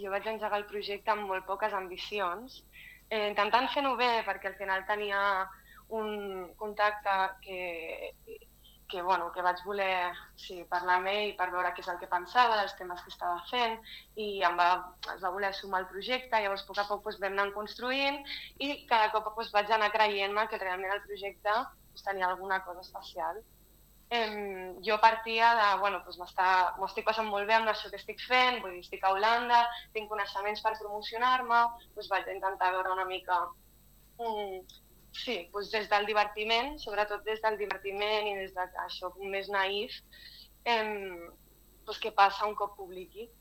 jo vaig engegar el projecte amb molt poques ambicions, intentant fer-ho bé, perquè al final tenia un contacte que vaig voler parlar amb ell per veure què és el que pensava, dels temes que estava fent, i es va voler sumar al projecte. Llavors, a poc vam anar construint i cada cop vaig anar creient-me que realment el projecte tenia alguna cosa especial. Jo partia de, m'ho estic passant molt bé amb això que estic fent, vull dir, estic a Holanda, tinc coneixements per promocionar-me, vaig intentar veure una mica, des del divertiment, sobretot des del divertiment i des d'això més naïf, què passa un cop publiqui.